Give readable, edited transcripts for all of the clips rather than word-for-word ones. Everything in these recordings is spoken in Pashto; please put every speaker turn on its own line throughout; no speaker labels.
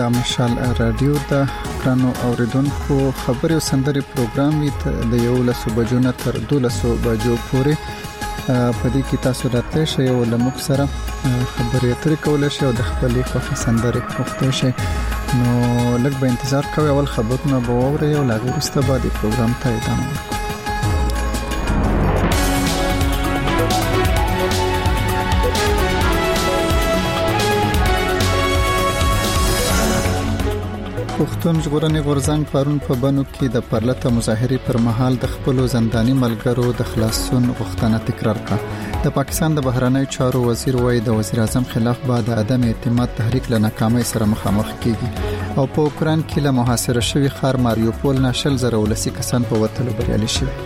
د مشال رادیو د کرانو اوریدونکو خبري او سندري پروګرام د 11 بجو نه تر 12 بجو پورې په دې کې تاسو راته شئ او لمک سره خبري اترې کولای شئ او د خپلې خوښي سندري وختي شئ. نو لږ به انتظار کوئ، اول خبرونه به واورئ او لا وروسته به د پروګرام ته ادامه ورکړو. پښتون ژغورنې غورځنګ پرون په بنو کې د پرلته مظاهرې پر مهال د خپل زنداني ملګرو د خلاصون غوښتنه تکرار کړه. د پاکستان د بهرنیو چارو وزیر وایي د وزیر اعظم خلاف بعد عدم اعتماد تحریک له ناکامۍ سره مخامخ کیږي او په اوکران کې له محاصره شوی ښار ماریوپول نه 10,000 ولسی کسان په وټلو بریالي شوي.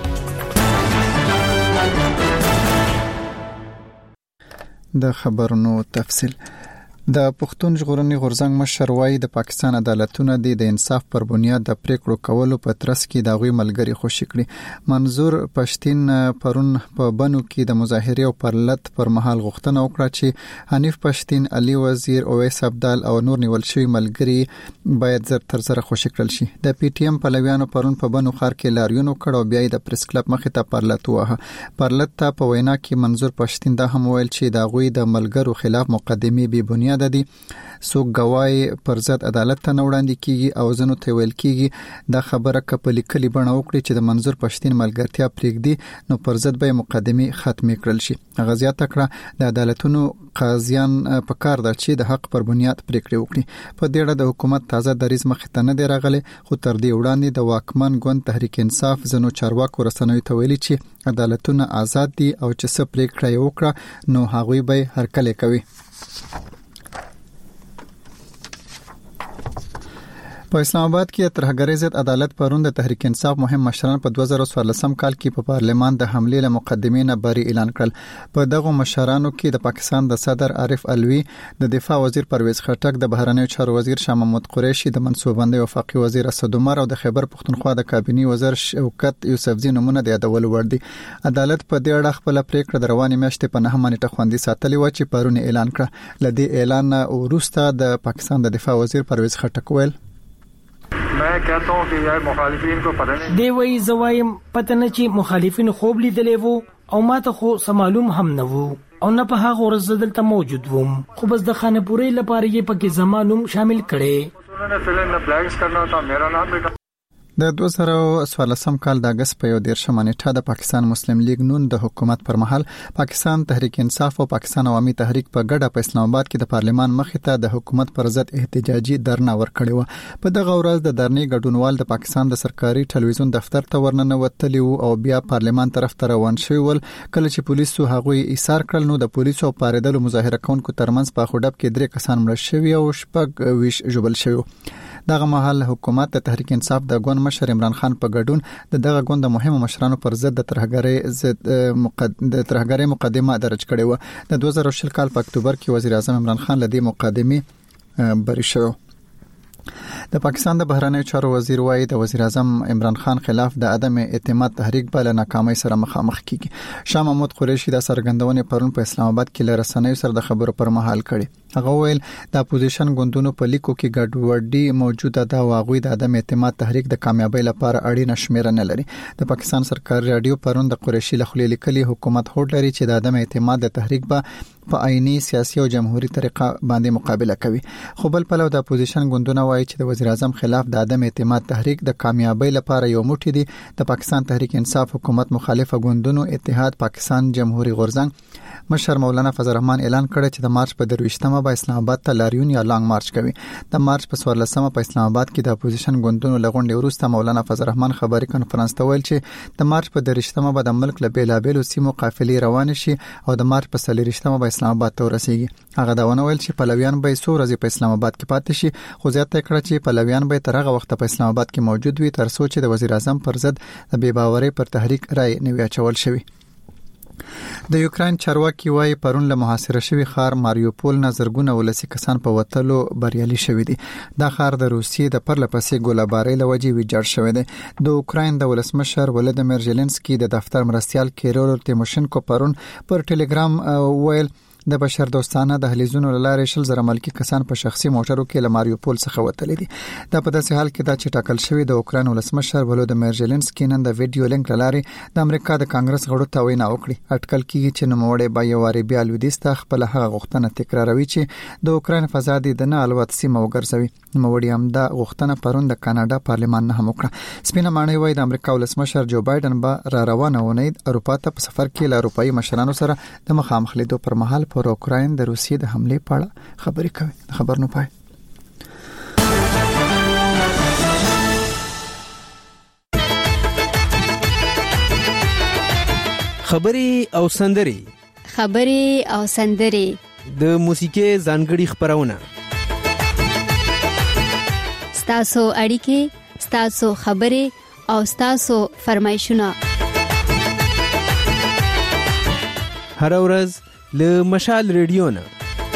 د خبرونو تفصیل. د پښتون ژغورنې غورځنګ مشر وایي د پاکستان عدالتونه د انصاف پر بنیاد د پریکړو کولو په ترڅ کې د غوي ملګری خوشی کړي. منظور پښتين پرون په بنو کې د مظاهره او پرلت پر مهال غوښتنه وکړه چې حنیف پښتين، علي وزیر، اویس عبدال او نور نیول شوی ملګری باید زر تر زر خوشی کړل شي. د پی ټی ایم پلویانو پرون په بنو ښار کې لاریون وکړ او بیا د پریس کلب مخې ته پرلت وه. پرلت ته په وینا کې منظور پښتين دا هم ویل چې د غوي د ملګرو خلاف مقدمه بي بنیاد دي سو گواهی پر ضد عدالت ته وړاندې کیږي او زنو ته ویل کیږي دا خبره کپلی کلی بڼه وکړي چې د منظور پښتين ملګرتیا پریږدي نو پر ضد به مقدمه ختمه کړل شي. غزيات تکړه د عدالتونو قاضیان په کار ده چې د حق پر بنیاد پریکړه وکړي. په دې اړه د حکومت تازه دریځ مخ ته نه دی راغلی، خو تر دې وړاندې د واکمن ګوند تحریک انصاف زنو چارواکو رسنوي ته ویلي چې عدالتونه آزاد دي او چې څه پریکړه وکړه نو هغوی به هرکلی کوي. په اسلام آباد کې ترهګرۍ ضد عدالت پرون د تحریک انصاف مهم مشران په 2014 کال کې په پارلمان د حملې له مقدمې نه بری اعلان کړل. په دغه مشرانو کې د پاکستان د صدر عارف الوی، د دفاع وزیر پرویز خټک، د بهرنیو چارو وزیر شاه محمود قریشي، د منصوبندۍ وفاقي وزیر اسد عمر او د خیبر پختونخوا د کابینې وزیر شوکت یوسفزي نمونه د یادول وړ دي. عدالت په دې اړه خپل پریکړه د روانې میاشتې په 9 نیټه خوندي ساتلې و چې پرون اعلان کړه. لدې اعلان وروسته د پاکستان د دفاع وزیر پرویز خټک ویل
मैं कहता हूं कि यार मुखालिफिन को पता नहीं
دی وی زوایم پته نه چې مخالفین خوب لیدلې وو او ماته خو معلوم هم نه وو او نه په هغه ورځ دلته موجود ووم، خو بس د خانپورې لپاره یې پکې زمانوم شامل کړي.
उन्होंने फिल्म में ब्लैंक्स करना था, मेरा नाम भी
د 2014 کال د اگست په 13 نیټه د پاکستان مسلم لیگ نون د حکومت پر مهال پاکستان تحریک انصاف او پاکستان عوامي تحریک په ګډه په اسلام آباد کې د پارلمان مخې ته د حکومت پر ضد احتجاجي درنه ورکړی و. په دغه ورځ د درنې ګډونوال د پاکستان د سرکاري ټلویزیون دفتر ته ورننه وتلی او بیا پارلمان طرف ته روان شوی ول. کله چې پولیسو هغوی ایثار کړل نو د پولیسو او پاریدلو مظاهره کوونکو ترمنځ په خډب کې 3 کسان مړ شوي او 6 ژوبل شوي. دغه مهال حکومت د تحریک انصاف د ګوند مشر عمران خان په ګډون دغه ګوند د مهمو مشرانو پر ضد د ترهګرۍ مقدمه درج کړې و. د 2020 کال په اکتوبر کې وزیر اعظم عمران خان لدی مقدمه بری شو. د پاکستان د بهرنیو چارو وزیر وایي د وزیر اعظم عمران خان خلاف د عدم اعتماد تحریک بل ناکامۍ سره مخامخ کیږي. شاه محمود قریشي د سرګندونې پرون په اسلام آباد کې له رسنیو سره د خبرو پر مهال کړي. هغه ویل د اپوزیشن ګوندونو په لیکو کې ګډوډي موجوده ده او هغه د عدم اعتماد تحریک د کامیابی لپاره اړینه شمیره نه لري. د پاکستان سرکاري رادیو پرون د قریشي له خلې لیکلي حکومت هوډ لري چې د عدم اعتماد د تحریک په عیني سیاسي او جمهوریت طریقه باندې مقابله کوي. خو بل پلو د اپوزیشن ګوندونه وایي چې د وزیر اعظم خلاف د عدم اعتماد تحریک د کامیابی لپاره یو موټی دی. د پاکستان تحریک انصاف حکومت مخالفه ګوندونو اتحاد پاکستان جمهوریت غورځنګ مشر مولانا فضل الرحمن اعلان کړی چې د مارچ په 23مه په اسلام آباد ته لاریون یا لانګ مارچ کوي. د مارچ په 14مه په اسلام آباد کې د اپوزیشن ګوندونو لغونډې وروسته مولانا فضل الرحمن خبري کانفرنس ته ویل چې د مارچ په 23مه به د ملک له بیلابېلو سیمو قافلې روان شي او د مارچ په 30مه په اسلام آباد ته ورسیږي. هغه دا ونه ویل چې پلویان به څو ورځې په اسلام آباد کې پاتې شي، خو زیاته کړه چې پلویان به تر هغه وخت په اسلام آباد کې موجود وي تر څو چې د وزیر اعظم پر ضد د بې باورۍ پر تحریک رائے نه وي اچول شوی. د یوکرين چارواکي وايي پرون له محاصره شوی ښار ماریوپول نه زرګونه ولسی کسان په وټلو بریالي شوی دي. دا ښار د روسیې د پرلپسې ګولابارۍ لوجې ویجاړ شوی دی. د اوکراین د ولسمشر ولادیمیر زيلنسکي د دفتر مرستيال کیرول تیموشنکو پرون پر ټلګرام ویل د بشر دوستانه د هلیزونو لارې شل زره ملکی کسان په شخصي موټرو کې له ماریوپول څخه وتلي دي. دا په داسې حال کې دا چې ټاکل شوی د اوکران ولسمشر ولودمیر زيلنسکي نن د ویډیو لینک لارې د امریکا د کانګرس غړو ته وینا وکړه. اټکل کیږي چې نوموړی به یو واری بیا لویدیسته خپل هغه غوښتنه تکراروي چې د اوکران فضا دي د نه الوت سیمه وګرځوي. نوموړی هم دا غوښتنه پرون د کاناډا پارلمان نه هم وکړه. سپینه ماڼۍ وایي د امریکا ولسمشر جو بایدن به را روانه ونی اروپا ته په سفر کې له اروپאי مشرانو سره د مخامخ لیدو پر مهال پر اوکرين د روسیې د حمله په اړه خبرې کوي. خبر نو پای.
خبري او سندري د موسیقي ځانګړي خبرونه
ستاسو اړیکې ستاسو خبري او ستاسو فرمایشونه
هر ورځ له مشال ریډیو نه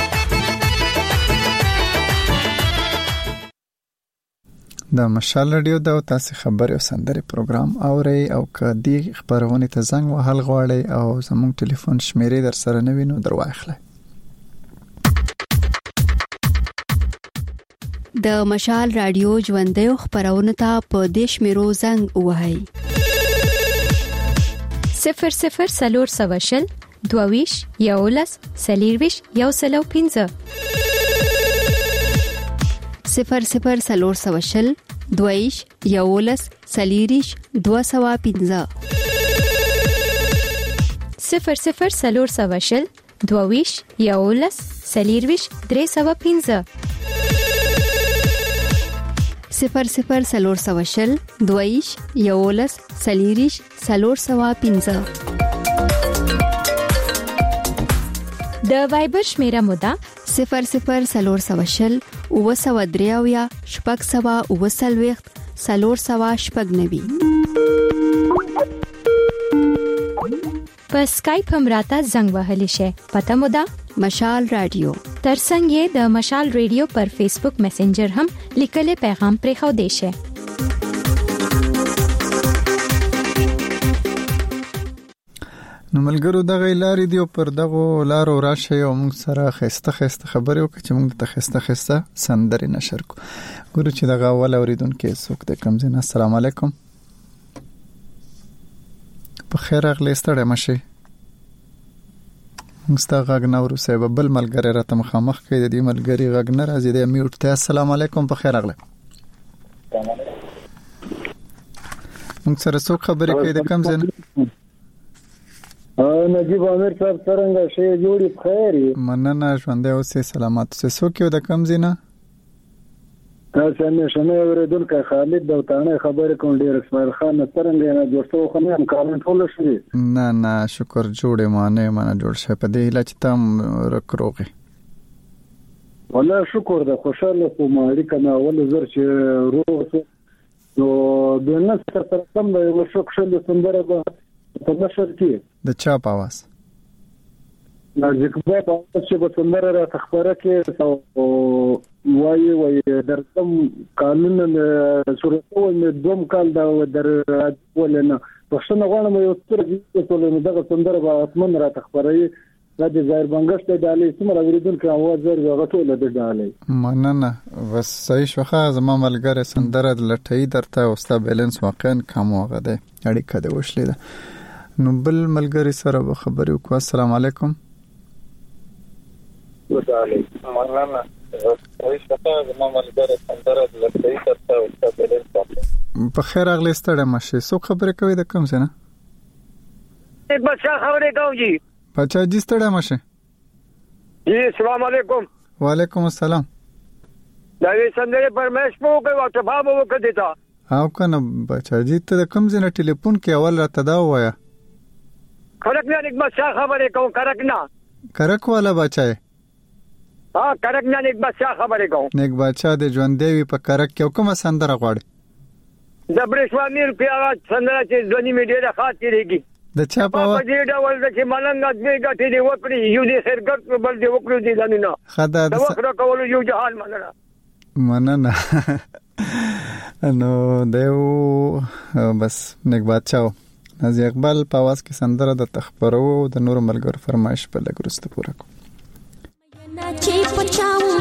د مشال ریډیو د تاسو خبري او سندري پروګرام اوري او کدي خبرونه ته زنګ وهل غواړي او زموږ ټلیفون شمیرې در سره نه وینو درواخله.
د مشال رادیو ژوندۍ خبرونه ته په دیش میرو زنګ وهاي
00 سواشل دوویش یولس سلیرویش یوسلو 15
00 سواشل دوویش یولس سلیریش 215
00 سواشل دوویش یولس سلیرویش 315
00 سواشل دوویش یولس سلیریش 315
د وایبر شمیره مودا
00 سواشل او سو دریاویا شپږ سوا او سلويخت سلور سوا شپږ نبی.
په سکایپ هم راته زنګ وهلی شي. پته مودا
مشال رادیو.
ترڅنګ د مشال ریډیو پر فیسبوک میسنجر هم لیکل پیغام پرې خو دی شي.
نو ملګرو دغه لارې دی پر دغه لارو راشه او موږ سره خسته خبرې وکړو چې موږ ته خسته سندري نشر کو. ګورو چې دغه اول اوریدونکو څوک د کم زین. السلام علیکم. په خیر اغلی ستړی مشه. مستغ غږ نورو سبب بل ملګری راته مخامخ کړي د دې ملګری غږ نه راځي د میوټ ته. السلام علیکم. په خیر اغلی. موږ سره څوک خبرې کوي د کم زین؟
نجیب عامر صاحب څنګه شي جوړی بخیر؟
مننه ژوندې اوسې سلامات اوسې. څوک یو د کم زینه؟
تاسو نه شنه اوریدونکو خالد دوتانه خبرې کوم ډیر اسماعیل خان څنګه نه جوړو خو نه هم کارون ټول شي. نه شکر جوړې مانه جوړ شه په دې لچ تم رکروغي. والله شکر ده خوشاله کوم اړیکه نه ول زر چې روغ نو د نن سره کوم یو شوک شل سندره به په نشر کې
د چا په आवाज
نازکبه په چې په سندره را تخبره کې او وایي درتم قانون صورتو نه دوم کال دا در ولنه پښتون غواړم یو ستر دې ټول دغه سندره به اتمن را تخبره د ظاهر بنگشت د علي سمره اوریدونکو आवाज زر غټول د علي.
مننه بس صحیح شوخه زما ملګری سندره لټۍ درته او ستا بیلانس واقعا کم وغه ده اړیکه ده وشلې ده. نو بل ملګری سره به خبرې وکړو. السلام علیکم.
وعلیکم مننه صحیح شوخه زما ملګری سندره لټۍ درته او ستا بیلانس واقعا
په خیر اغلی ستړی مشه. څوک خبرې کوي د کوم څه نه؟
ایک بچا خبرې کوم جی.
بچا جی ستړی مشه.
جی السلام علیکم.
وعلیکم السلام.
دا وی سندره پرمیش په کوي او تفاهم وکړی تا
او کنه بچا جی ته کوم ځنه ټلیفون کې اول راته دا وایا
کرکنا ایک بچا خبرې کوم
کرک والا بچا
ها کرکنا ایک بچا خبرې کوم
نیک بچا د ژوندې وی په کرک کې کومه سندره غواړي؟
د برښوامیر په هغه سندره چې ځونی میډیا د خاطرېږي
د چا په
دې ډول د چې ملنګ ادمي ګټې دی وکړي یو دې خیرګټ بل دې وکړو دې لنه
خدا
د وخت کول یو جهان
مننه نو دیو بس نیک بچاو نازي اقبال په واس کې سندره د تخبرو د نور ملګر فرمایش په لګرسته پوره کو.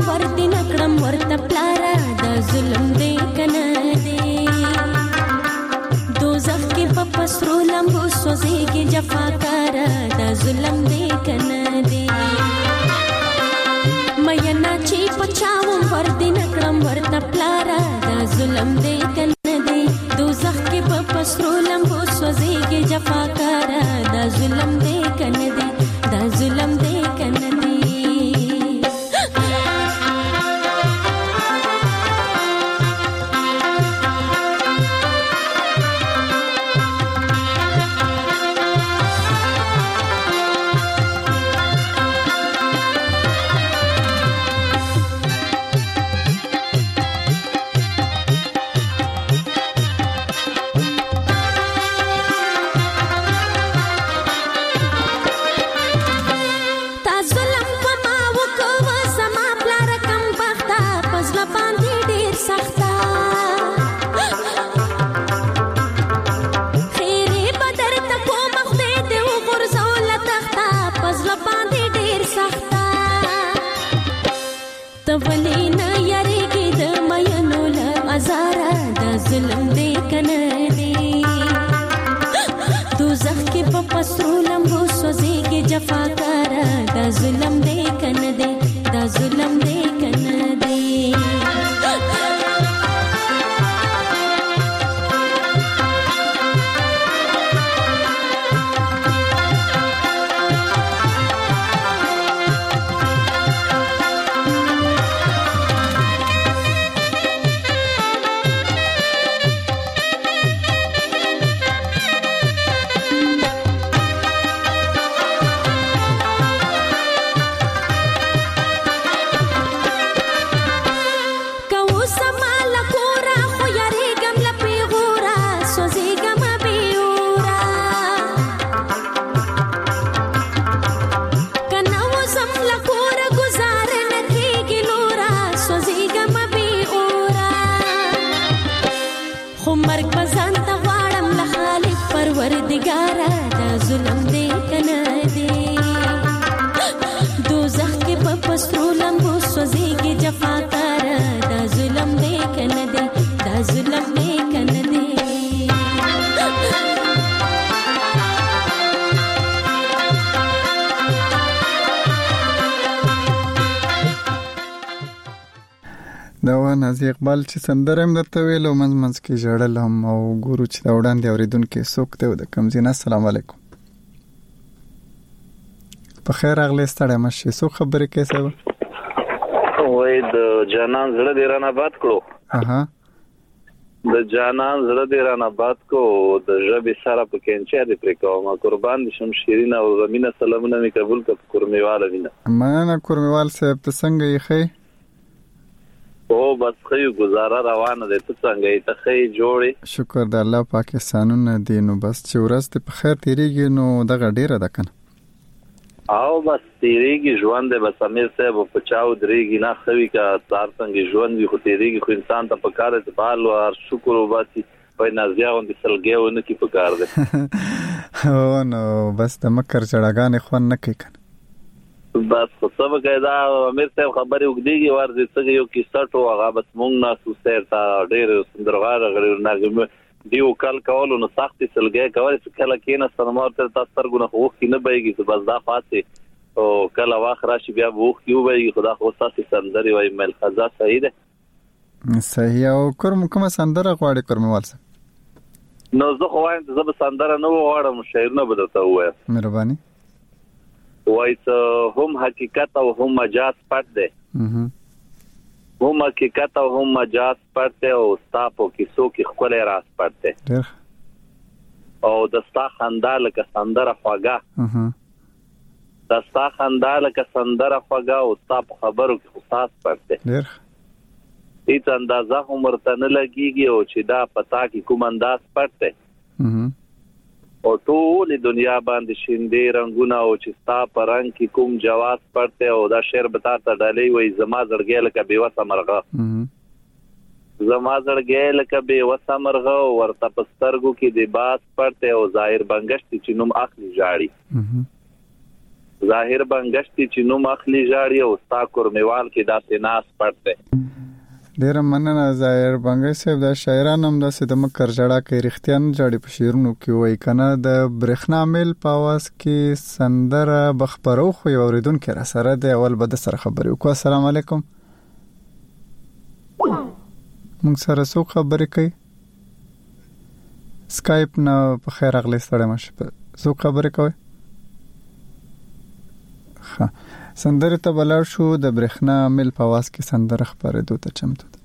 ورته نکړم ورته پلارا دا ظلم دې کنه دې دوزخ کې په پسرو لمبو سوځيږي جفاکارا دا ظلم دې کنه دې مې نه چې پچاو ورته نکړم ورته پلارا دا ظلم دې کنه دې دوزخ کې په پسرو لمبو سوځيږي جفاکارا دا ظلم دې کنه دې دا ظلم دې کنه دې ظلم دې کنه دې دوزخ کې په پسرو لمبو سوځيږي جفاکارا دا ظلم دې کنه دې دا ظلم دې کنه دې
نازي اقبال چې سندره هم درته ویلو منځ کې جړل هم او ګورو چې دا وړاندې اوریدونکو څوک ته د کمزینه السلام علیکم په خیر اغلی ستړی مشه څو خبرې کیسه
وای د جانان زړه دې رانه باد کړو
اها
د جانان زړه دې رانه باد کو د ژبې سره په کینچا دې پرې کوم قربان شم شیرین او زمينه سلامونه می قبول کړ کورمیواله وینه
مننه کورمیوال صاحب ته څنګه یې خې
او بس خې گزاره روانه ده ته څنګه یې ته خې جوړې
شکر د الله پاکستانونو دی نو بس چې ورځ ته په خیر تیریږي نو دغه ډیره ده کنه
او بس تیریږي ژوند ده بس امیر صاحب په چاو درېږي نه خوي کا تار څنګه ژوند وي خو تیریږي خو انسان ته پکاره ته بال او شکر وباسي په نازیاوند سلګیونه کې پکار ده
او نو بس د مکر چړاګانې خون نه کوي کنه
بس خو څه وکړه امیر صاحب خبرې وګديږي ورته څنګه یو کیسه ټو هغه بس مونږ نه سوسر تا ډېر سندرغاړه غړي نه دیو کال کولو نو سختي سلګي کول چې کله کېنه سنمار تر تاسو سترګونه خو کې نه بيږي چې بس دا فاته او کله واخ راشي بیا وو کیو بيږي خدا خو تاسو سندري وای مل خزا صحیح ده
صحیح او کوم سندره غواړي کورموال
نو زه خو وایم چې زه سندره نه غواړم شعرونه بدلته وای
مهرباني
وای ته هم حقیقت او هم مجاز پټ ده هم حقیقت او هم مجاز پټ ده او ستاپو کیسو کې خپل راز پټ ده او د ستا خندا لکه سندره خواګه د ستا خندا لکه سندره خواګه او ستاپ خبرو کې خاص پټ ده هیڅ اندازه عمر ته نه لګيږي او چې دا پتا کې کوم انداز پټ ده او ټول دنیا باندې شیندې رنگونه او چې ستا پرنګ کې کوم جواز پړته او دا شعر بتا ته ډالې وای زما زړګې لکه بیوسه مرغه زما زړګې لکه بیوسه مرغه ورته پسترګو کې د باس پړته او ظاهر بنگشت چې نوم اخلي جاړي ظاهر بنگشتي چې نو مخلي جاړي او ستا کورمیوال کې داسې ناس پړته
ډیر مننه ظاهر بنگش صاحب. د شاعرانو هم داسې د مکر جړه کې رښتیا نه جاړي په شعرونو کې وای کنه. د برېښنا میل په आवाज کې سندره بخبرو خو یو اوریدونکو را سره د اول بد سره خبرې وکړه. السلام علیکم. موږ سره څو خبرې کوي؟ سکایپ نه په خیر اغلی ستړی مشه څو خبرې کوي؟ ها سندره ته بلار شو. د برېښنا میل په आवाज کې سندره خبرې دوته چمتو ده.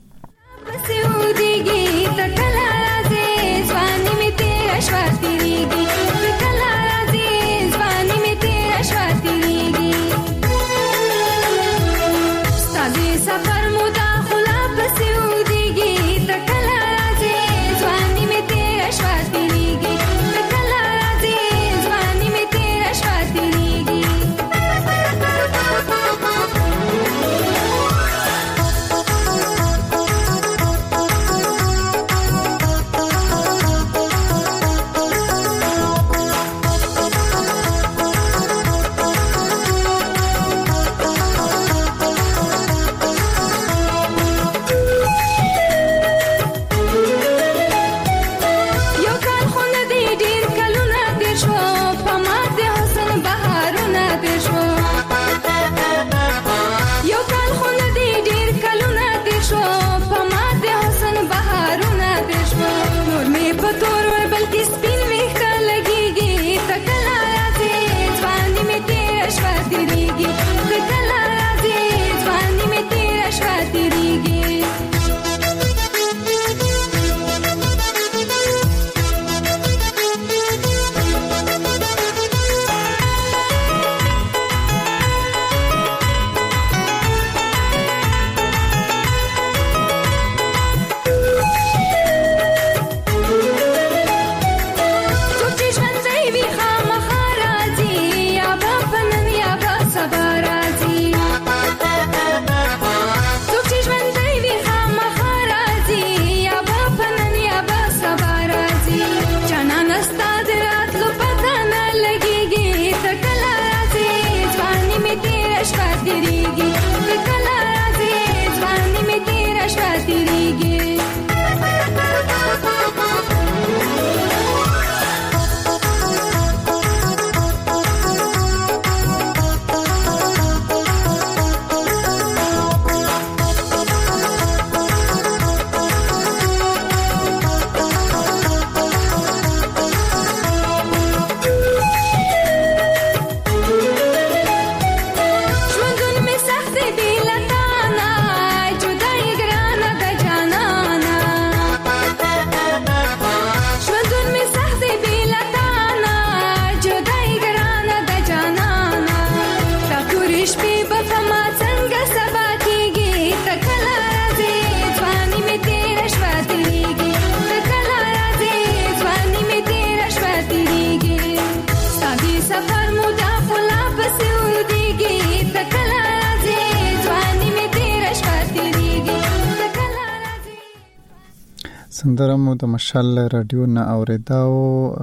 سندره مو د مشال رادیو نه اوریدا او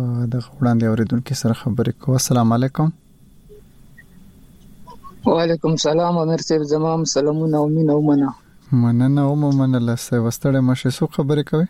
د وړاندې اوریدونکو سره خبرې کوم. السلام علیکم.
وعلیکم السلام. امیر صاحب زمام سلامونه او مين او مننه
او مننه سه وستړې مشه سو خبرې کوي.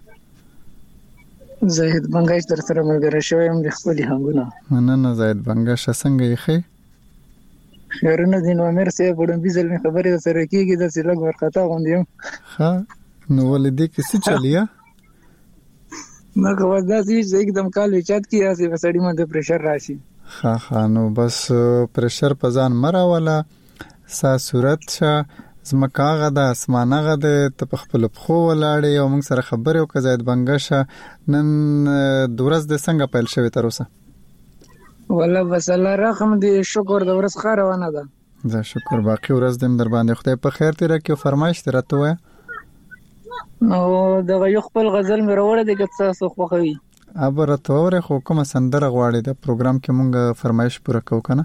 زاهد بنگش در سره ملګری شوم د خپل هنګونه.
مننه زاهد بنگش څنګه یې خې؟
خیرونه دین امیر صاحب وړم بيزل می خبرې سره کیږي د سلګ ورختا غوندیم.
ها نو ولدي کې څه چلیا؟
نو کوم داسې एकदम کال چات کیه سي وسړی باندې پریشر راشي.
ها نو بس پریشر په ځان مراوله سا صورت شه زمکاغه د اسمانغه د تخپل خو ولاړې او موږ سره خبرې وکړه. زید بنگشه نن دورز د څنګه پیل شوی تر اوسه؟
والله بس الله رحم دې شکر د ورځ خاره ونه ده.
زه شکر باقي ورځ دې در باندې خدای په خیر تیر کې فرمایش ترته وای.
نو دغه یو خپل غزل مې راوړی دی که تاسو خوښوي؟
ابره تور خو کومه سندره غواړي د پروګرام کې مونږ فرمایش پوره کوو کنه.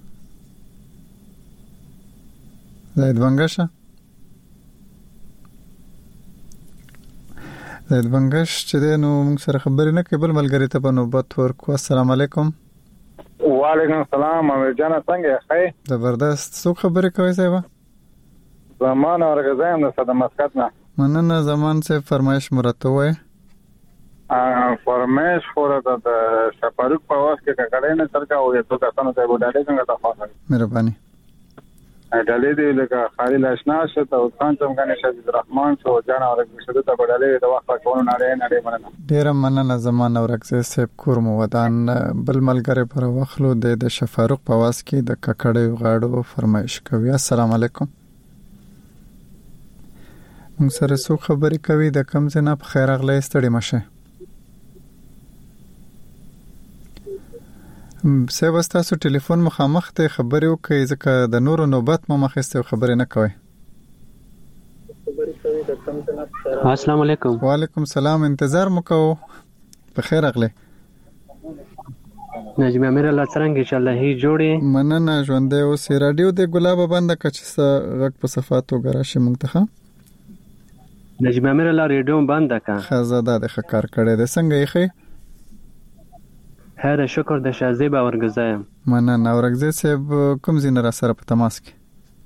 زید بنگش چې نو موږ سره خبرې نه کوي بل ملګری ته په نوبت ورکو. السلام علیکم.
وعلیکم السلام امیر جان څنګه ښه
زبردست څو خبرې کوي صاحب
زمان اورګزایم د صد مسقط نه
مننه زمان سے فرمایش مرته وای
فرمایش خورا د شفاروق په واس کې کړه نه ترکا او ته تاسو ته وډاله څنګه تاسو
مهرباني
ډالې دې لکه خالد آشنا شته او څنګه څنګه شهید الرحمن شو جان اورګزاده ته وډاله د وخت کوونه نه مننه
ډیر مننه زمان اورګزاده سیب کور مو ودان بل ملګری پر وخلو د شفاروق په واس کې د ککړې غاړو فرمایش کوي السلام علیکم موږ سره څو خبرې کوي د کم څه نه په خیر اغله ستړي مشه سه واستاسو ټلیفون مخامخ ته خبرې وکړي ځکه د نورو نوبت مو مخسته خبرې نه کوي
السلام علیکم
وعلیکم السلام انتظار مکو په خیر اغله
نجم امیر الله څنګه ان شاء الله هي جوړي
مننه ژوندې او سی رادیو د ګلاب بند کچ غږ په صفاتو ګراشه منتخه
نجم امیر الله ریډیو بند کا
خزاده د خکار کړي د څنګه یې خې
هر شکر د شازیب اورګزایم
مننه اورګزه صاحب کوم زین را سره په تماس کې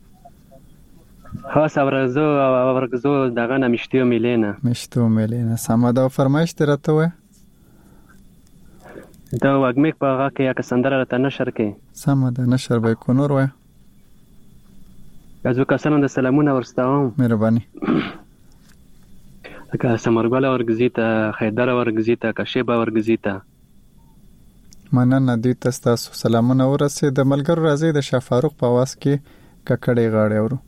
خاص اورګزو دغه نمشتو میلینا
سمدا فرمایش درته و
دا وګمیک په هغه کې یک سندره راته نشر کې
سمدا نشر به کو نور و
ازو کسانو د سلامونه ورستاوم
مهرباني
که سمرګل اورګزیتا خیدر اورګزیتا کشیب اورګزیتا
مننه دې تاسو سلامونه ورسې د ملګرو راځي د شفاروق په واس کې ککړې غاړې ورو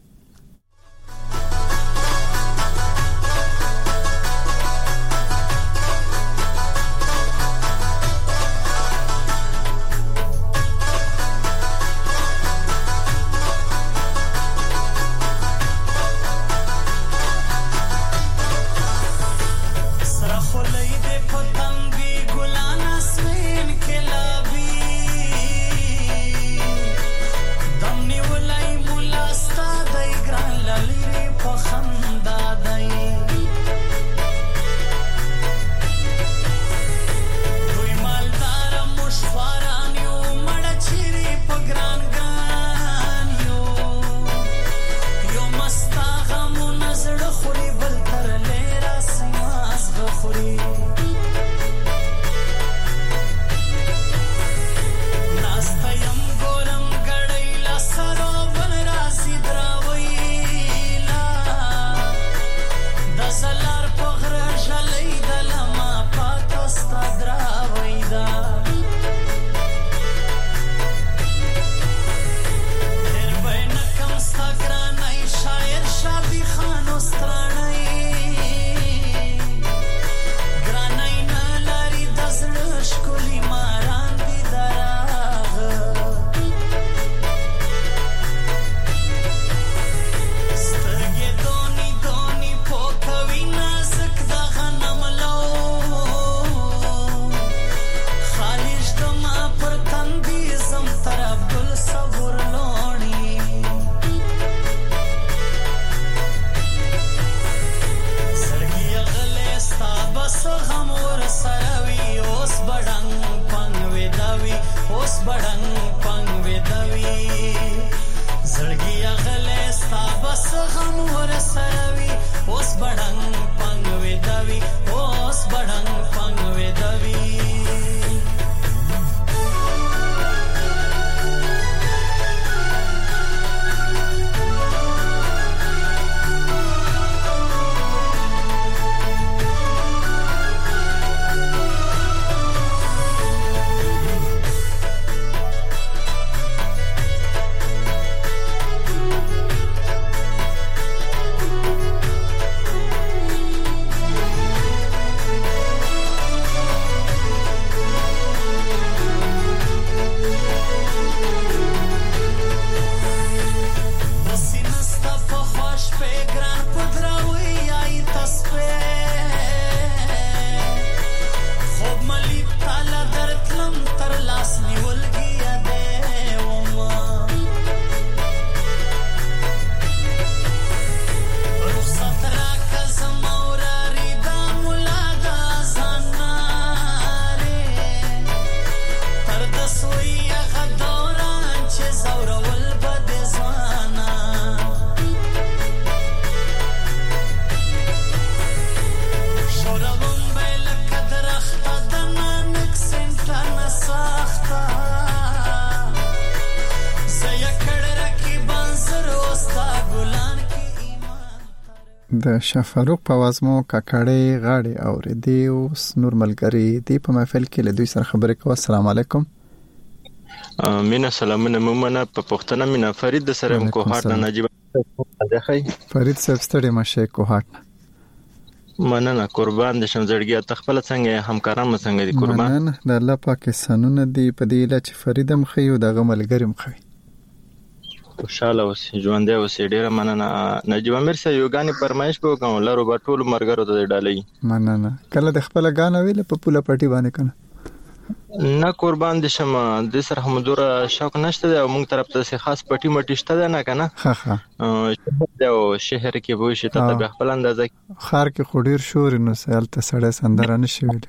soy
د شفاروق په وازمو کاکړې غاړي اورېدي اوس نور ملګری دی په محفل کې له دوی سره خبرې کوي. السلام علیکم.
مینا سلامونه ممنه په پښتنه مینا فرید د سره کوهات نه نجیب
فرید صاحب ستړي مشه کوهات
مننه قربان د شمزړګي تخپل څنګه همکاران څنګه دي قربان
مننه د الله پاکستانونه دی په دې لچ فریدم خيو د غملګریم خي
خوشاله اوسې ژوندې اوسې ډیره مننه. نجیب امیر سره یو غاني فرمایش کو کوم لارو په ټول مرګرو ته ډالۍ
مننه. کله د خپل غان ویل په پوله پټي باندې کنه
نه قربان دي شم د سره همدوره شوق نشته او موږ طرف ته خاص پټي مټي شته نه کنه
ها ها
او شهر کې وې شته ته خپل اندازه
خار کې خډیر شور نو سال ته سړی سندره نشي ویل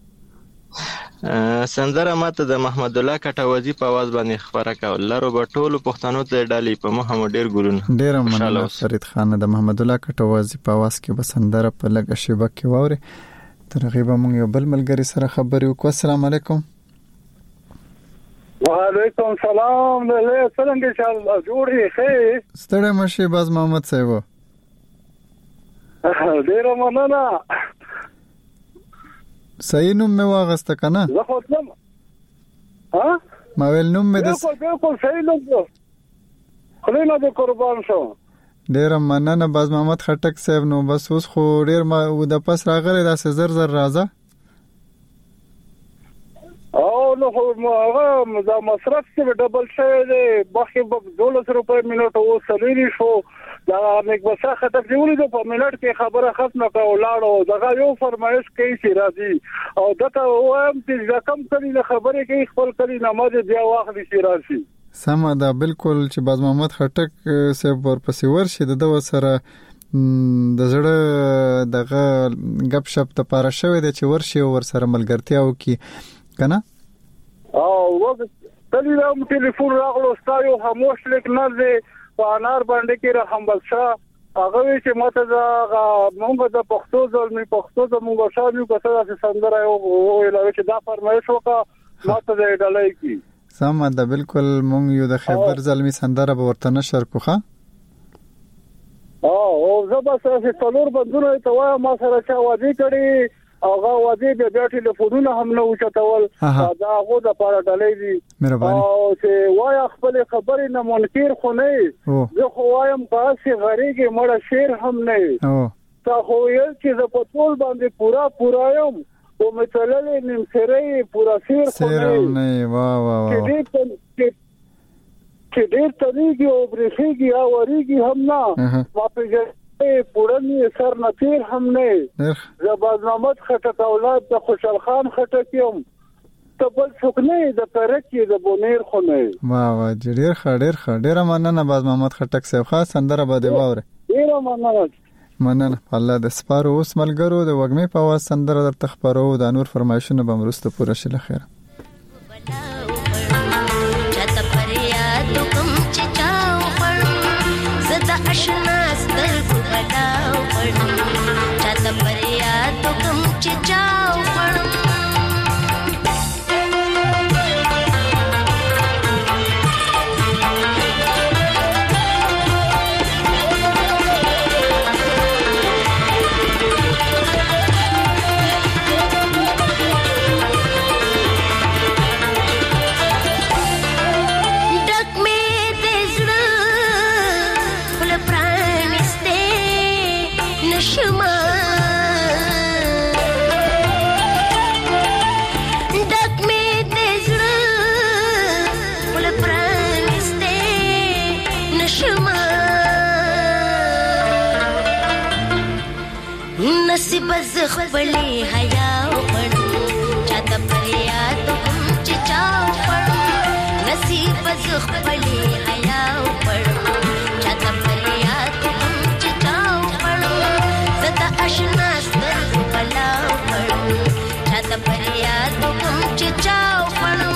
سندره ماته د محمد الله کټوازی په आवाज باندې خبره کوله لارو په ټولو پښتنو ته ډالۍ په مهم ډیر ګلونه
ډیر مننه. فرید خان د محمد الله کټوازی په आवाज کې بسندره په لګه شیبه کې ووري ترغیبه مونږ یو بل ملګری سره خبرې وکړو. السلام علیکم.
وعلیکم السلام. له څنګه چې جوړې ښه
ستړی مشه باز محمد صاحب
ډیر مننه.
صحیح نوم مې واغسته کنه
زه خو تم ها
ما ویل نوم مې د
بالکل صحیح نوم خلینا د قربان شو.
ډیر مننه باز محمد خټک صاحب. نو بس اوس خو ډیر ما د پس راغلی دا زر راځه
او نو هغه د مصرف څخه ډبل شوی دی باقي 12 روپے منټ او سلیری شو دا موږ وسه خطر دیولې په منټ کې خبره ختمه کړو لاړو دغه یو فرمایش کوي چې راځي او دغه وایم چې کم کړي د خبرې کې خپل کړي نماز بیا واخلي چې راځي
سمه ده بالکل چې باز محمد خټک صاحب ورپسې ورشي د سره د زړه دغه غب شپ ته پاره شوی دی چې ورشي ور سره ملګرتیا وکي کنه
او وګ تلیرام ټلیفون راغلو ستایو خاموش لیک نه دی په انار باندې کې رحم بخشا هغه چې ماته دا مونږ د پښتو ځلمي پښتو زموږ شاویو کته سندره او لاره چې دا فرمایش وکړه ماته د ډالۍ کی
سم ده بالکل مونږ یو د خبر ځلمي سندره به ورته نشر کوخه
او زباسه څلور بندونه ته وای ما سره چا وادي کړي هغه وادي بیا ټلیفونونه هم نه وچتول دا هغه د پاره ډالۍ دي
مهرباني
او چې وای خپل خبرې نه منکر خو نه زه خو وایم پاسه غریږي مړه شیر هم نه تا خو یې چې د پټول باندې پورا یم او متللې نیم سره پورا سیر خو
نه واه
چې ډېر تریږي او برېږي او وريږي هم نه واپس پورنی سر نتیر هم نه زباز محمد خټک اولاد د خوشحال خان خټک یم ته بل څوک نه د پرکی د بونیر خو نه
واه ډېر ډېر مننه باز محمد خټک صاحب خاص سندره بده واوره
ډېر
مننه الله د سپارو اوس ملګرو د وګمې په واس سندره در تخبرو د نور فرمایشونه به مرسته پوره شي لخيره
اشنا ستر ګلاو پړم چاته پریا تو کم چې چاو پړم نصیب زخبلی حیا پړو چاته پریا تو کوم چې چاو پړو نصیب زخبلی حیا پړو چاته پریا تو کوم چې چاو پړو زدا اشنا ستر بلاو پړو چاته پریا تو کوم چې چاو پړو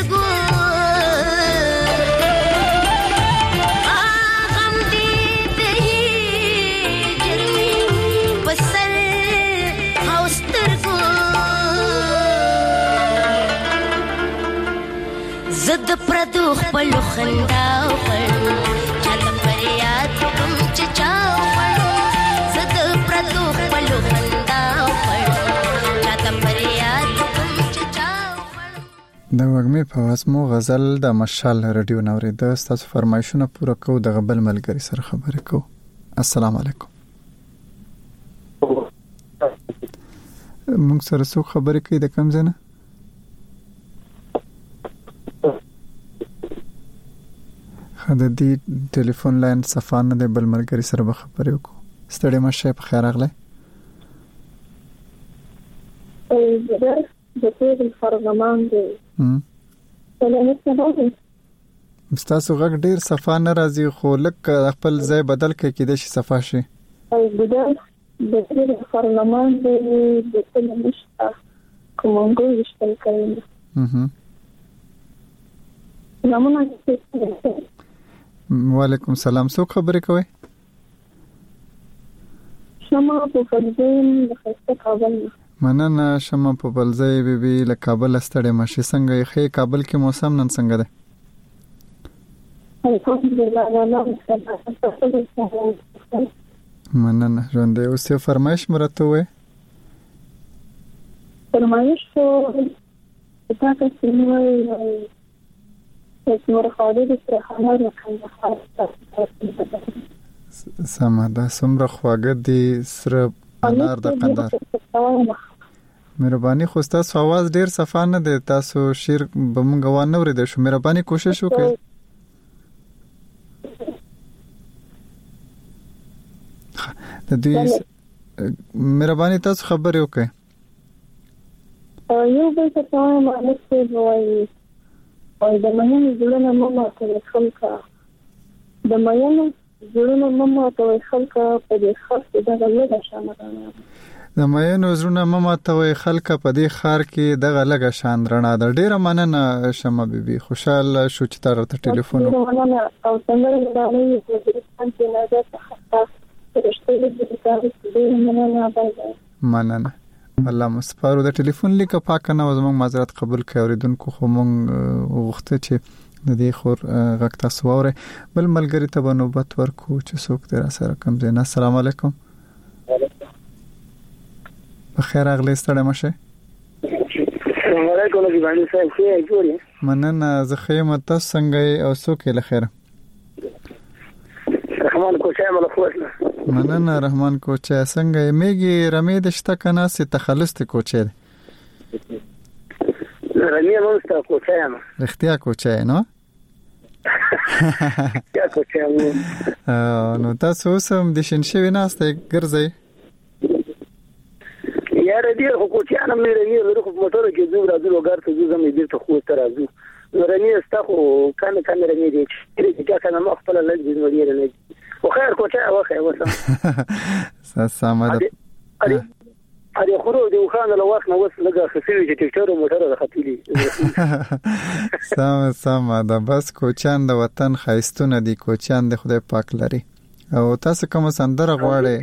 سترګو غم دې دهي جري بسر او سترګو زد پردو خپل خندا وړو چاته فریاد کوم چې چاو وړو زد پردو خپل خندا وړو چاته فریاد کوم چې چاو وړو.
د وګمې په واسمو غزل د مشال رادیو نورې د تاسو فرمایشونه پوره کو د غبل ملګری سره خبرې کو. السلام علیکم. موږ سره څو خبرې کوي د کم ځنه؟ د دې ټلیفون لاین صفان نه بل ملګری سره به خبرې وکړو. ستړي مشه په خیر راغله.
د دې فرغمان دی.
تاسو غږ ډیر صفا نه راځي خو لکه خپل ځای بدل کې کېده شي صفا شي.
د دې فرغمان دی د ټول مشته کومنګو وشتل کوي.
وعلیکم السلام. څو خبرې کوي؟
شمع په بلځین د خسته کابل.
مننه شمع په بلځای بیبي له کابل ستړي مشي. څنګه یې خې کابل کې موسم نن څنګه ده؟ مننه ژوندې. اوس یو فرمایش مرته وې.
فرمایش ته تاسو سموي
سمه ده. څومره خواږه دي سره انار د قندار. مهرباني خو تاسو आवाज ډیر صفا نه دی. تاسو شیر به مونږ وانه ورید شو. مهرباني کوشش وکړئ. د دې مهرباني تاسو خبرې وکړئ.
یو بل څه معنی څه وایي او د مېنې زړه ماما ته خلکا د مېنې زړه ماما ته خلکا په دې خاص دغه لږه شان رڼا.
د مېنې زړه ماما ته خلکا په دې خار کې دغه لږه شان رڼا ده. ډیره مننه شمه بیبي. خوشاله شو چې تاسو ته ټلیفون
وکړو. او څنګه راغلی د څنګه نه ده خاصه رښتیا دې
مننه. الله مسپارو. د ټلیفون لیک پاک نه زموږ معذرت قبول کړئ. اوریدونکو خو مونږ وغوښته چې د دې خور غږ تاسو وره بل ملګری ته به نوبت ورکو چې څوک تر سره کوم ځای. السلام علیکم. بخیر اغلی ستړي مشه.
السلام علیکم جی باندې څه جوړی.
مننه زه خیمه. تاسو څنګه او څوک له خیره؟
رحمان کوچا مله خوښه.
مننه رحمان کوچا. څنګه میګي رمید شته کنه سي تخلص ته کوچا.
رمید مو ستا کوچا ما.
رښتیا کوچا نو؟
یا کوچا مو.
نو تاسو سم د شنشوي ناسته ګرځي.
یار دې خو کوچا نه مې رمید ورو په موټر کې زو راځو وګار ته زو زمې دې ته خو تر راځو. رمید ستا خو کنه رمید دې چې کنه ما خپل لږ دې ورې نه. وخير کوچا واخه وسم
سامه ده.
اره خورو دی وخانه له وخت نو وس لګه خسوي چې ټیکټر موټر راخطلی.
سامه ده. بس کوچان د وطن خایستونه دي. کوچان د خدای پاک لري. او تاسو کوم سندره غواړئ؟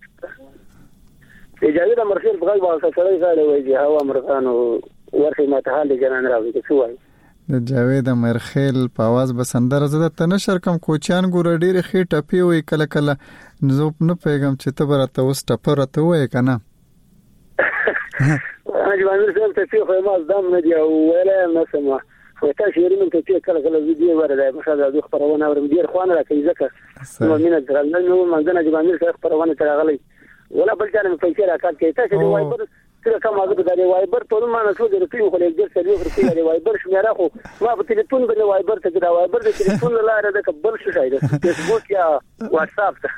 اجازه د مرخیل په غږ باندې سره غاړه وایي هوا مرغانو ورخه ماته حال جنان راوي څه وایي.
د جاوید مرخیل په आवाज بسندره زده ته نشر کم کوچان ګور ډیر خې ټپی وي کله کله نزوب نه پیغام چې ته برته اوس ټپره ته وای کنه.
اجي باندې څه ته خو ما ځم نه دی ولا نه سما. خو تاسو یې من ته کله کله ویډیو ورته مخه د خبرونه اورم ډیر خوانه راکې ځکه نو مینه درنه نو منځنه دی باندې څه خبرونه ترغلي ولا بل ځان په پیسې راکات کې تاسو دی وایبر څه کوم هغه د وایبر ټول ما نه څو د روپیو خو لږ سړي روپیو د وایبر شمیره خو ما په ټلیفون باندې وایبر ته دا وایبر د ټلیفون لاره د کبل شو شاید فیسبوک یا واتس اپ ته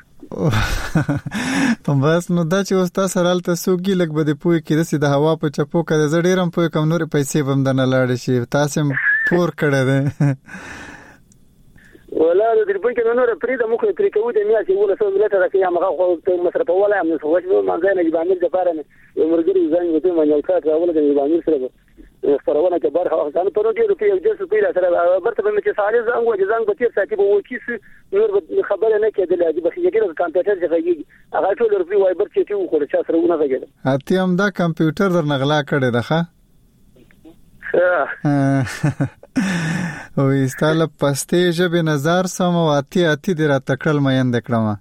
بس نو دا چې وستا سره تاسو کې لګ بده پوي کې د هوا په چپو کې زړیرم په کم نور پیسې بم دنه لاړ شي تاسو پور کړه ده
ولا د دې په کې نور پرې د مخه پرې کوي د میاشتې ولا څو ملته راکې یا مغه خو مصرف ولا هم څه وښه ما ځای نه باندې د پاره یو مرګري ځان وته ما یو کار راول د باندې سره خبرونه کې برخه واخلم په نو ډیرو په جلسه پیله سره برته به چې ساري زنګ وځي زنګ به تیر ساتي به وکیس نور خبره نه کېدل چې به یګره کمپیوټر څخه یي هغه ټول ورپی وایبر چې و خو چا سره ونه غږیدل
اته هم دا کمپیوټر در نغلا کړی ده ښه او استاله پسته جبه نظر سم او اتی در تکړل مېند کړم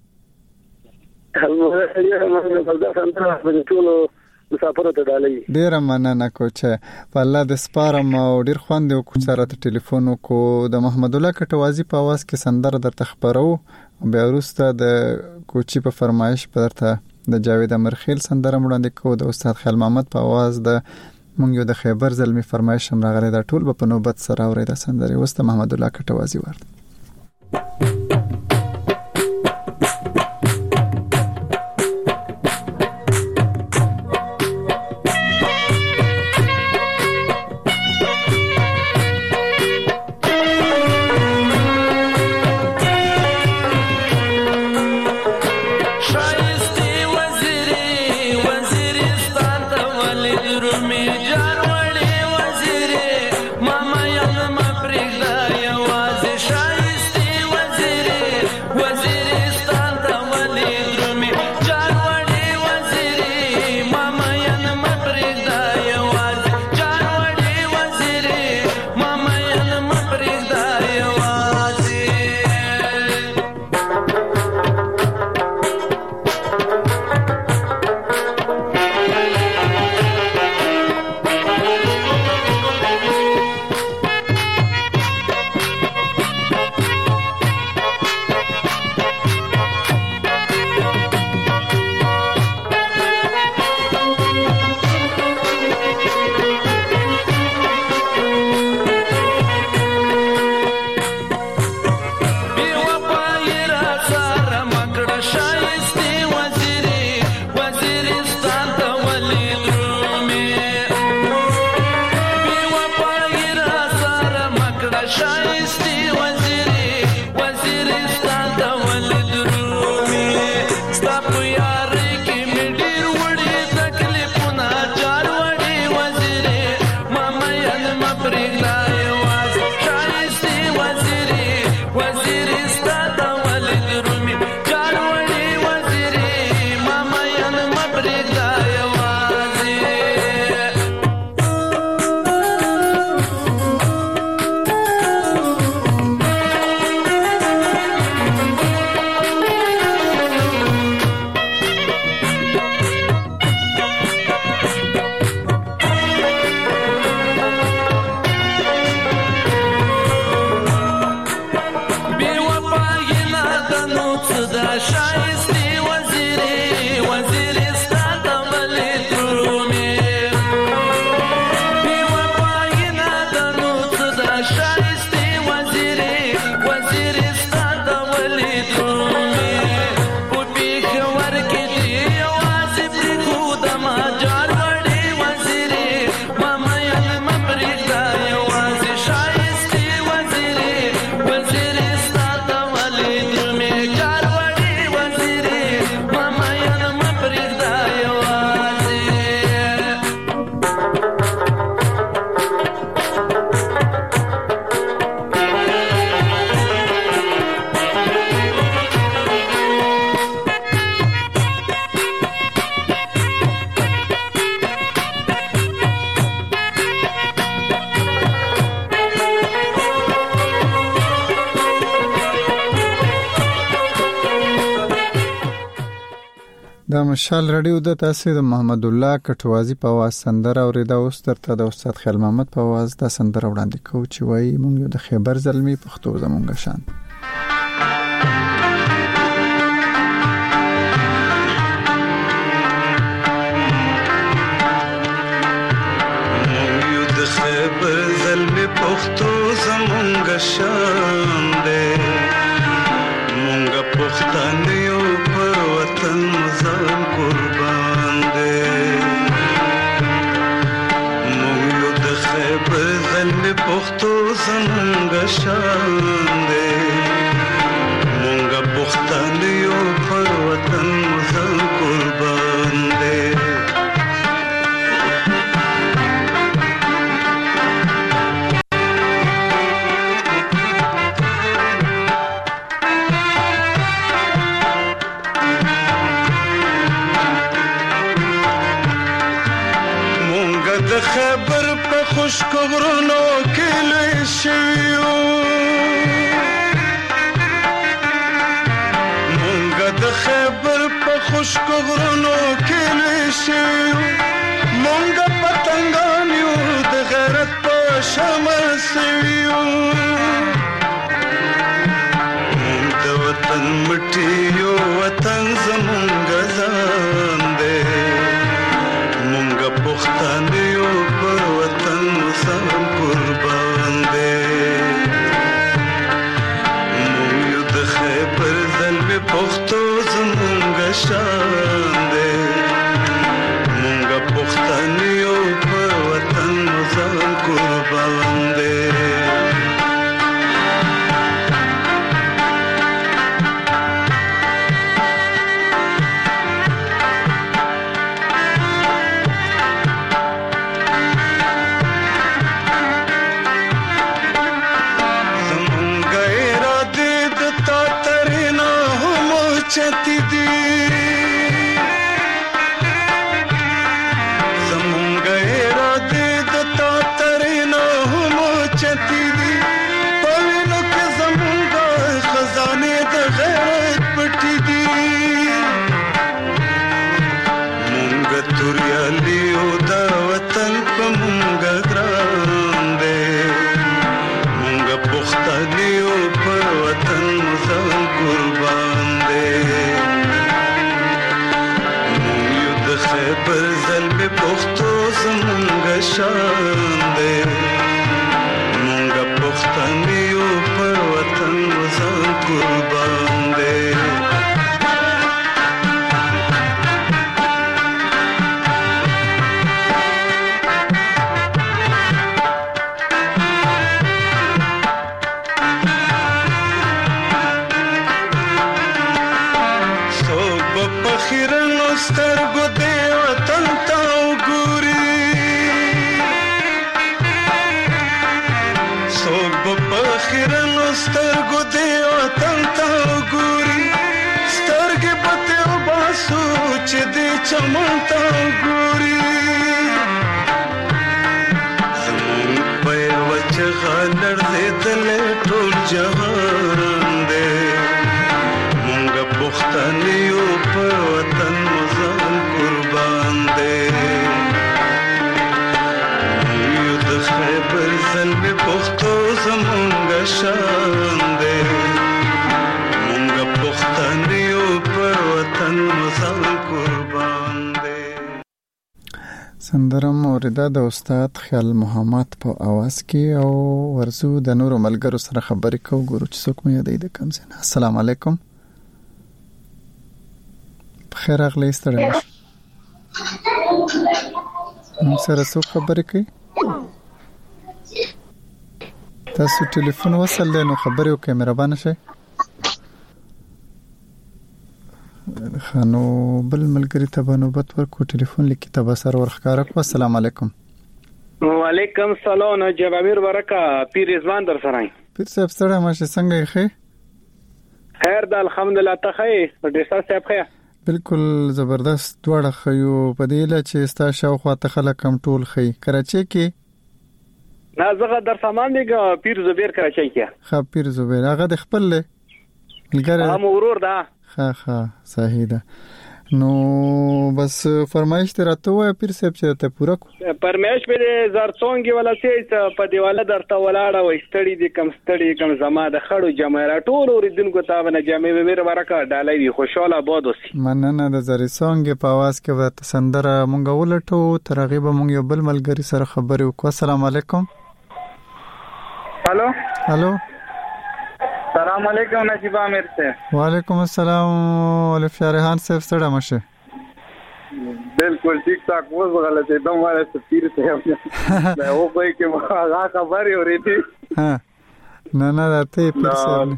ډیر مننه کوچه په الله د سپارم او ډیر خوند او کوچره ته ټلیفون کو د محمد الله کټوازی په आवाज کې سندره در تخبرو بیا وروسته د کوچی په فرمایش پرته د جاوید امرخیل سندره وړاندې کو د استاد خیال محمد په आवाज د مونږ یو د خیبر زلمی فرمایش هم راغلی دا ټول په نوبت سره اورید سندره وسته محمد الله کټوازی ورته د مشال رادیو د تاسو د محمد الله کټوازی په आवाज سندره اوریدا اوس ترته د استاد خیال محمد په आवाज د سندره وړاندې کوو چې وایي مونږ د خیبر زلمی پښتو زمونږ شان
مونږ د خیبر زلمی پښتو زمونږ شان دې مونږ پښتانه یو پر وطن ځان قربان دې مونږ د خیبر زلمی پښتو زمونږ شان دې مونږ پښتانه یو پر وطن ځان قربان دې خشک غرونو کې لوی شویو مونږ د خیبر په خشک غرونو کې لوی شویو مونږ پتنګان یو د غیرت په شمع سویو مونږ د وطن مټي یو وطن زمونږ ځان دی مونږ پښتانه یو پر وطن سم قربان دی مونږ د خیبر زلمي پښتو زمونږ شان دی مونږ پښتانه یو پر وطن سم قربان دی چتی دی زمونږ اراده د تا ترې نه هم چتی دی په وینو کې زمونږ خزانې د غیرت پټې دي مونږ توریالي او د وطن په مونږ ګران دی مونږ پښتانه او په وطن ځان قربان خیبر زلمي پښتو زمونږ شان دی مونږ پښتانه یو پر وطن ځان قربان دی سترګو دې وطن ته وګوري څوک به په خیرنو سترګو دې وطن ته وګوري سترګې به ترې وباسو چې دې چمن ته وګوري زمونږ په یوه چغه لړزېدلی ټول جهان دی مونږ پښتانه یو په وطن ځان قربان دی یو د خیبر زلمي پښتو زمونږ شان دی مونږ پښتانه یو په وطن ځان قربان دی
سندرم اوریدا د استاد خیال محمد په आवाज کې او ورزو د نورو ملګرو سره خبرې کوو ګورو چې څوک مې یادې د کم زنه السلام علیکم خیر اغلی ستړی موږ سره څوک خبرې کوي تاسو ټلیفون وصل دی نو خبرې وکړئ مهربانه شئ خانو بل ملګری ته به نوبت ورکو ټلیفون لیکي ته به سره ورښکاره کړو السلام علیکم
وعلیکم السلام نجیب امیر برکه پیر رضوان در سره
پیر صاحب ستړی ماشه څنګه یې ښه
خیر ده الحمدلله ته ښه ډېر صاحب ښه
بالکل زبردست دوړه خيو په دې لا چې ستا شاوخوا ته خلک کم ټول خي کراچي کې
نه زغه در سامان دی پیر زبیر کراچي کې
ها پیر زبیر هغه د خپل لګره
هم ورور ده
ها صحیح ده نو بس فرمایش ته راته وای پیر صاحب چې ته پورا کو
پرمیش په زرڅونګي ولا چې په دیواله درته ولاړه وای ستړي کم زما د خړو جمعره ټول اوریدونکو ته نه جامع ویر ورکه ډالۍ وي خوشاله باد اوس
مننه د زرڅونګي په आवाज کې وته سندره مونږ ولټو ترغیب مونږ یو بل ملګری سره خبرې وکړو السلام علیکم
هالو السلام علیکم نجیب امیر صاحب
وعلیکم السلام الف شارحان صاحب ستړی مشه
بالکل ٹھیک ٹھاک وہ غلط ہے دم والے سفیر صاحب میں وہ کوئی کہ هغه خبر ہو رہی تھی
ها نه راته پیر صاحب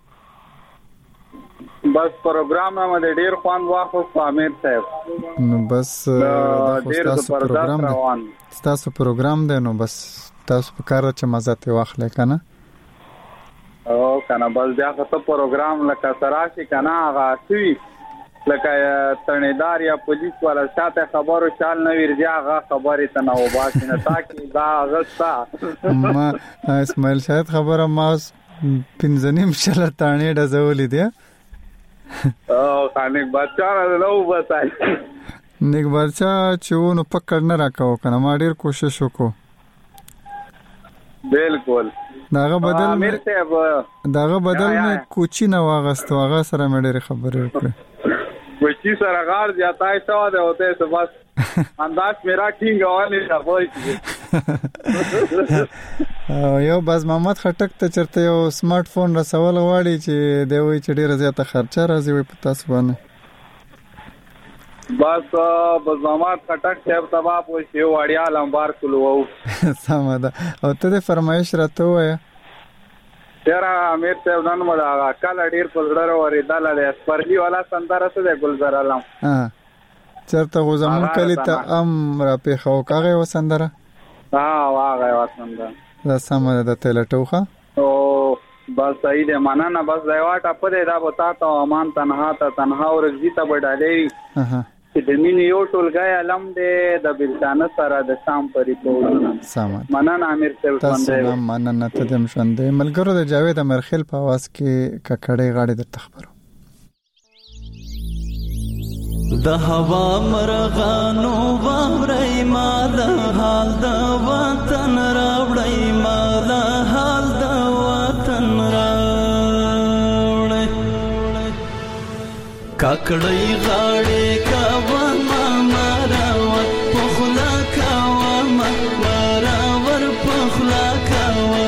بس پروګرام باندې ډیر خوان واخو امیر صاحب
نو بس تاسو پروګرام روان تاسو پروګرام دی نو بس تاسو په کار چې مزه ته واخلې کنه
او کنه بس بیا خو ته پروګرام لکه سراشي کنه هغه سی
لکه تنیدار یا پولیس والا شاته خبرو چال نه ورځي هغه خبرې ته نو باسي نه تاکي دا غستا
ما اسماعیل شاید خبره ما پنځنیم شله تانه ډزولې دی
او خانق بچا نو بتای
نیک بچا چونو پکړ نه راکاو کنه ما ډیر کوشش وکړو
بالکل
داغه بدل مې کوچی نه واغستو هغه سره مې ډېر خبرې وکړې
کوچی سره غار زیاتای شو ده ہوتے سو بس انداز میرا ټینګ والی راوي
یو باز محمد خټک ته چرته یو سمارټ فون رسول غواړي چې دی وی چې ډېر زیاته خرچه راځي وي په تاسو باندې
بس محمد خټک صاحب تبا پوښیو وړیا لمبار کولو
سم ده او ته فرمایش راته وای
تیرا امیر صاحب نن مړه کله ډیر پلډر اوریدل له سپرلی والا سندره څه ده ګلزار علم
چرته غوزمون کلی ته را په خو کاغه وسندره
واغه وسندره
دا سم ده ته لټوخه
او بس صحیح ده مننه بس دا واټه په دې دا بتا ته امان تنها ورځي ته بډالې چې د مینې یو ټولګای علم دی د بلتانه سره د شام پرې کوو
سامان
مننه امیر صاحب
څنګه مننه ته دم شوندې ملګرو د جاوید امرخیل په आवाज کې ککړې غاړې د تخبرو
د هوا مرغانو ووري ما د حال د وطن راوړی ما د حال د وطن راوړی ککړې غاړې کاوه ما مراور پخلا کاوه ما مراور پخلا کاوه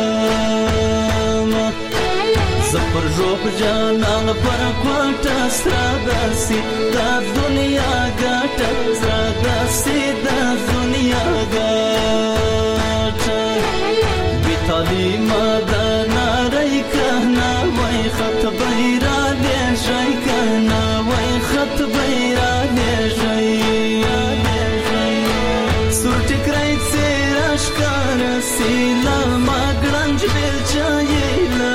زپر روح جانان پر کوټه سرادسي دا دنیا ګټه سرادسي دا دنیا ګټه بیتالي مدنا رای کنا وای خط بیرا دې شي کنا وای خط بیرا دې شي سورټ کرای سراش کار سیلا ما ګرنج بل چایلا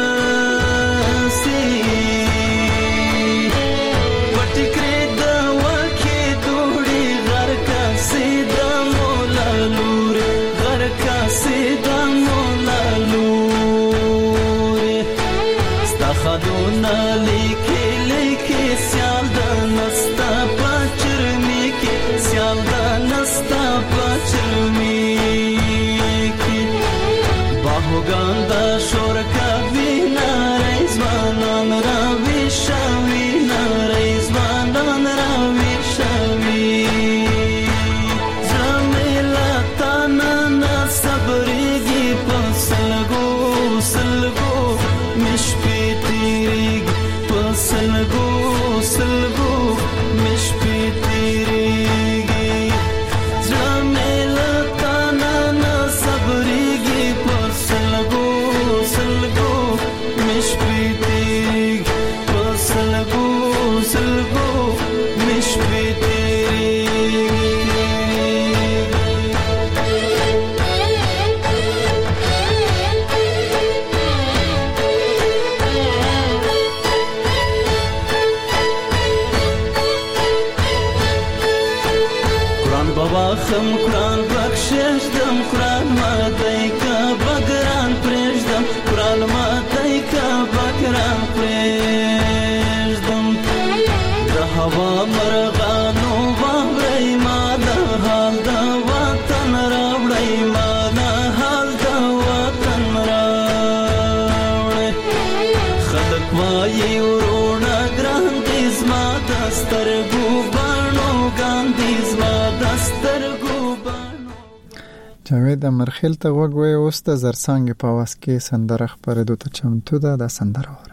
جاوید امرخیل ته وګوي اوس د زرڅانګ په आवाज کې سندره خبرېدو ته چمتو ده د سندره وره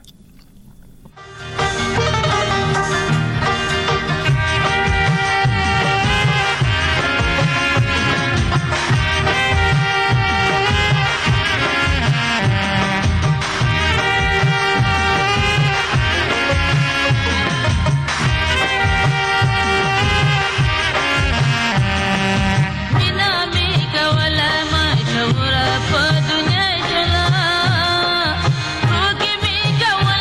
په دنیا جلا روګي می کوي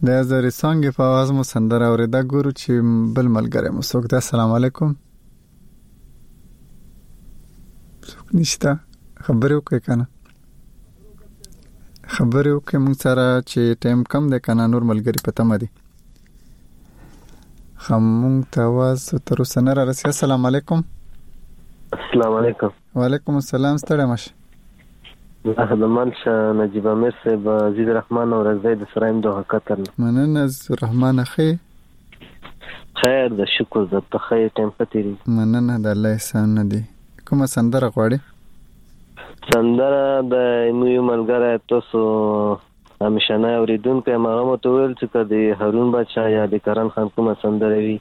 د زری سانګ په आवाज مو سندره اوریدا ګورو چې بل ملګری مو څوک ده. السلام علیکم. څوک نشته خبرو کوي کنه خبرو کوي موږ سره چې ټایم کم ده کنه نور ملګری پته مدي خمون تواز تر سنره رسي. السلام علیکم.
السلام علیکم.
وعلیکم السلام. ستړی مشه.
خدمان شه نجیب امیر صاحب زید رحمان او رضای د سرایم دوه قطر.
مننه رحمان اخی.
خیر د شکر د تخیر ټیم پتیری.
مننه د الله احسان ندی. کومه سندره غواړي؟
سندره د میو ملګری تاسو همیشنه اوریدونکو ما هم ته ویل چې کدی هارون بادشاہ یا د کرن خان کومه سندره وی.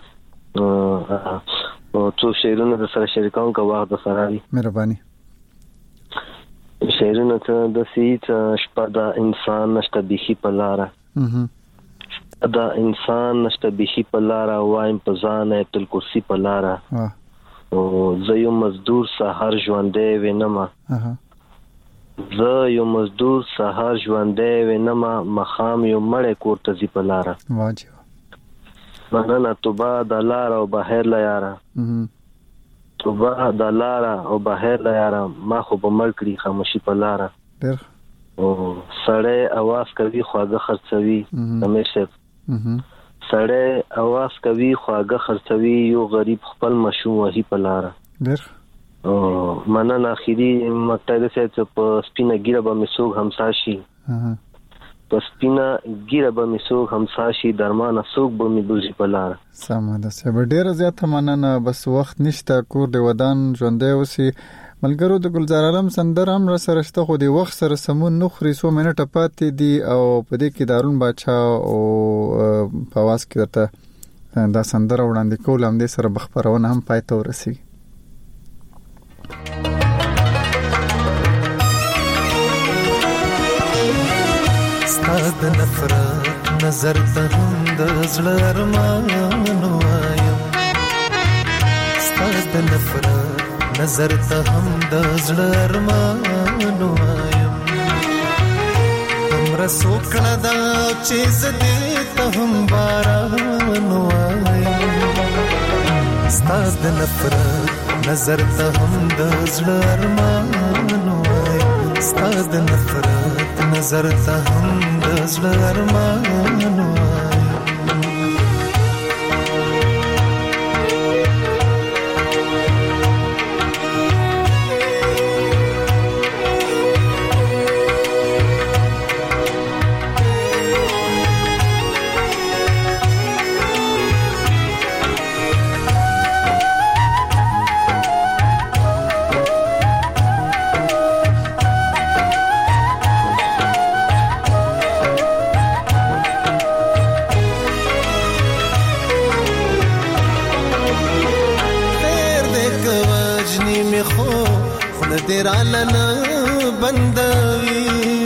او څو شعرونه د سره شریکان کا وخت د سره وی.
مهرباني.
شعرونه ته د سیت شپه د انسان نشته بيخي په لاره. دا انسان نشته بيخي په لاره وایم په ځان تل کرسي په لاره. او زه یو مزدور سحر ژوندې وینم. زه یو مزدور سحر ژوندې وینم مخام یو مړ کوټه زی په لاره.
واجب
مننه توبه د لار او بهر لا یاره. توبه د لار او بهر لا یاره ما خو به مړ کړی خاموشي په لاره.
ډېر
او سړی आवाज کوي خواږه خرڅوي همیشه. سړی आवाज کوي خواږه خرڅوي یو غریب خپل مشوم وهي په لاره.
ډېر
مننه اخیری مقطع ده چې په سپینه ګیره به مسوغ همساشي. په سپینه ګیره به مسوغ همساشي درمانه سوق به می بوزي په لار.
سمه ده سبا ډیره زیاته مننه بس وخت نشته کور دی ودان ژوندې اوسي. ملګرو د ګلزار عالم سندر هم را سره شته خو دی وخت سره سمون نخري 100 منټه پاتې دي او په دې کې دارون بادشاہ او په واس کې ته دا سندر وړاندې کول هم دې سره بخبرونه هم پاتې ورسي.
ستاد نفرت نظر ته هم د زړه ارمان وایم. ستاد نفرت نظر ته هم د زړه ارمان وایم. همرا سوکړه دا چې زدې ته هم باران وایم. ستاد نفرت نظر ته هم د زړه ارمان وایم. ستاد نفرت نظر ته هم د زړه ارمان وایم. درالنا بندوي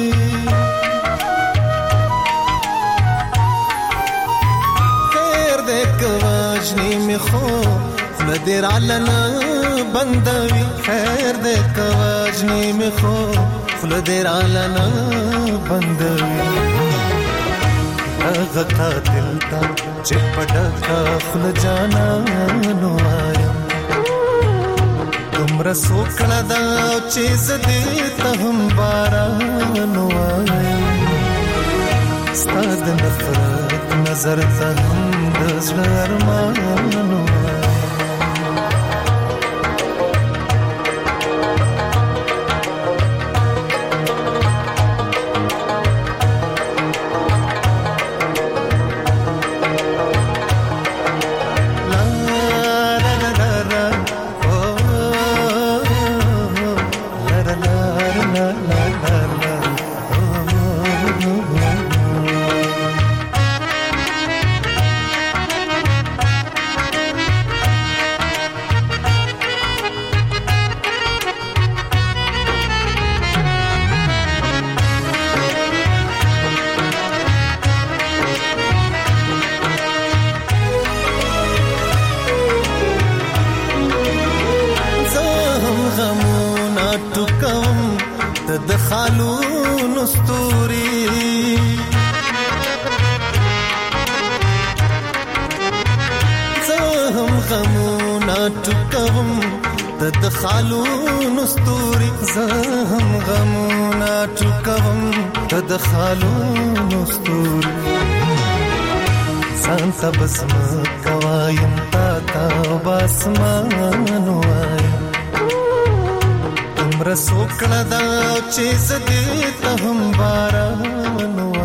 خیر دې کواجنی می خو درالنا بندوي. خیر دې کواجنی می خو درالنا بندوي. هغه قاتل تا چې پډکا خل جانا نو آیم. تمرا سوکړه دا چې زدې ته هم باران وایم. ستاد نفرت نظر ته هم د زړه ارمان وایم. ټکوم د خالونو ستوري زهم غمونه ټکوم د خالونو ستوري ځان ته بسم کوایم تا باسمان وایم تمره سوکړه دا چې زدې ته هم باران